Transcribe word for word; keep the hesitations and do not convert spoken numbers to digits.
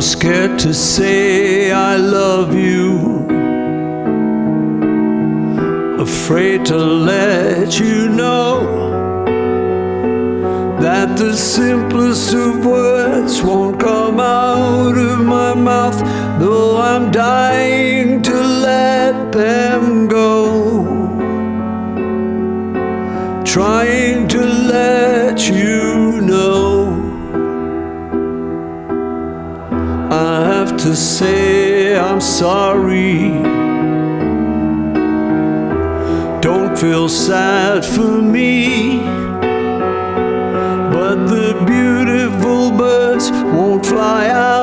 scared to say I love you, afraid to let you know that the simplest of words won't come out of my mouth, though I'm dying to let them go, trying to let you know. I have to say I'm sorry. Don't feel sad for me, but the beautiful birds won't fly out